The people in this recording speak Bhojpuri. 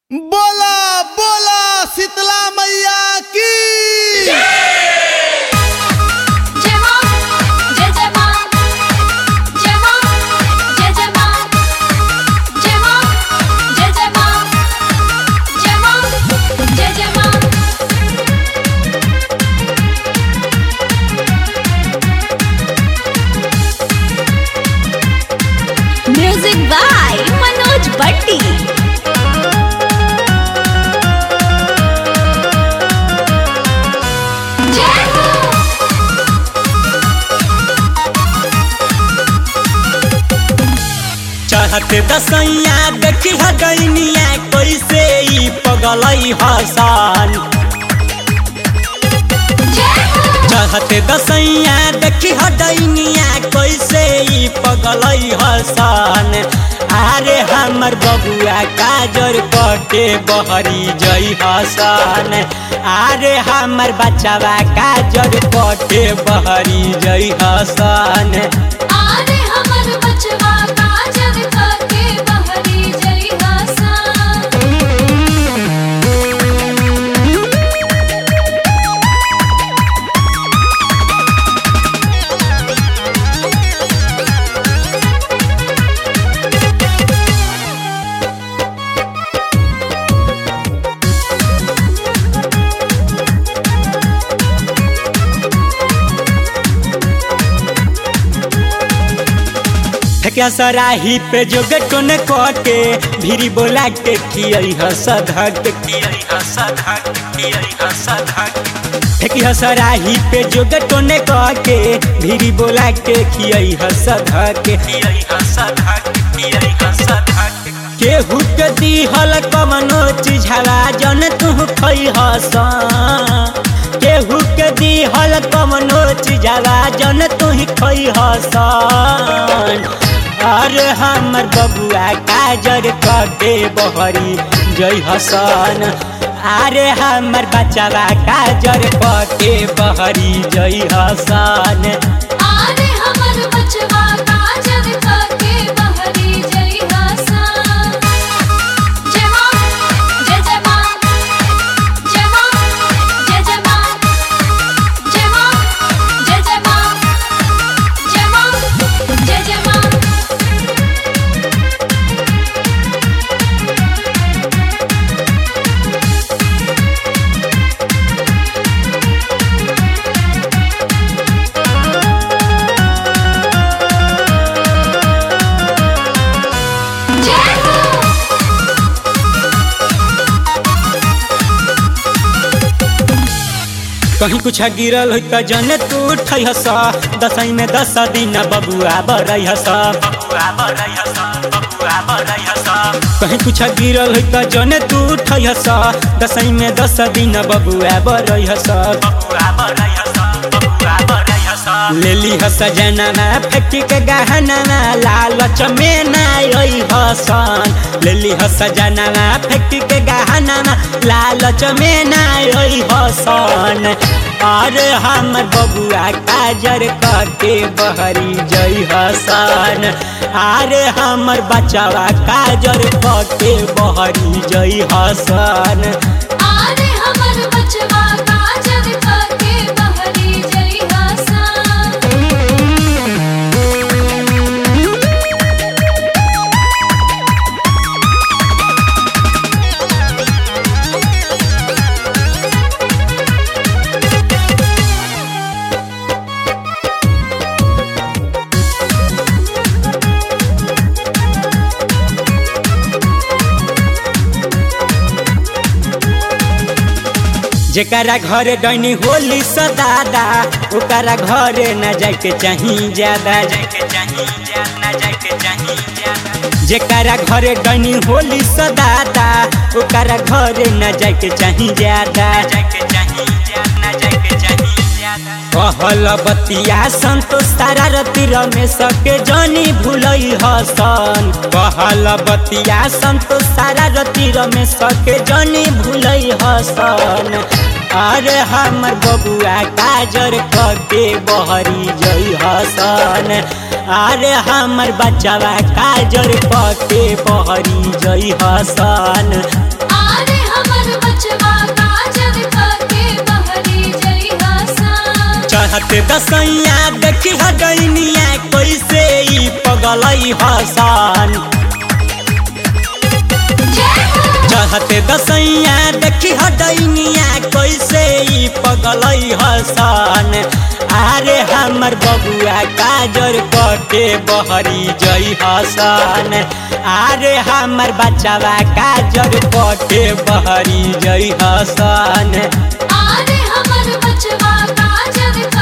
बोला बोला शीतला मैया की जय मां जय जय मां जय मां जय जय मां जय मां जय जय मां जय मां जय जय मां म्यूजिक बाय मनोज भट्टी। चढ़ते दसैया देखी हगैनिया कैसे ई पगलई हसन। चढ़ते दसैया देखी हगैनिया कैसे ई पगलई हसन। अरे हमर बबुआ काजर कटे बहरी जई हसन। अरे हमर बच्चावा काजर कटे बहरी जई हसन। आरे हमर बचवा काजर करके बहरी जई हसन। क्या सराही पे जो गटोन के भीरी बोला के खियई हसधक खियई हसधक खियई हसधक। ठेकी सराही पे जो गटोन के भीरी बोला के खियई हसधक खियई हसधक खियई हसधक। केहू के दिहल कवनो चीजवा जन तू खई हसन। केहू के दिहल कवनो चीजवा जन तू खई हसन। अरे हमर बबुआ काजर कटे बहरी जई हसन। अरे हमर बच्चावा काजर कटे बहरी जई हसन। आरे हमर बचवा काजर करके बहरी जई हसन। जय मां जय जय मां जय मां जय जय मां जय मां जय जय मां जय मां जय जय मां। कहीं कुछ गिरल हो त जन तू उठै हस। दसई में 10 दिन बबुआ बरई हस बबुआ बरई हस बबुआ बरई हस। कहीं कुछ गिरल हो त जन तू उठै हस। दसई में 10 दिन बबुआ बरई हस बबुआ बरई हस बबुआ बरई हस। लेली हस जनना फेंकी के गहना लालच में ना आई हसन। लेली हस जनना फेंकी के गहना लालच में ना आई हसन। अरे हमर बबुआ काजर कटे बहरी जई हसन। अरे हमर बच्चावा काजर कटे बहरी जई हसन। आरे हमर बचवा काजर करके बहरी जई हसन। जेकरा घरे डैनी होली सदादा ओकरा घरे न जाके चाही ज्यादा जाके चाही ज्यादा जाके चाही ज्यादा। जेकरा घरे डैनी होली सदादा ओकरा घरे न जाके चाही ज्यादा जाके चाही ज्यादा जाके चाही ज्यादा। कहल बतिया संतोष सारा रति रमेश के जानी भूलई हसन। कहल बतिया संतोष सारा रति रमेश के जानी भूलई हसन। अरे हमर बबुआ काजर कटे बहरी जई हसन। अरे हमर बच्चावा काजर कटे बहरी जई हसन। दसैया देखी हडैनिया कैसे ई पगलई हसन चढ़ते दसैया देखी हडैनिया कैसे ई पगलई हसन अरे हमर बबुआ काजर कटे बहरी जई हसन अरे हमर बच्चावा काजर कटे बहरी जई हसन आरे हमर बचवा काजर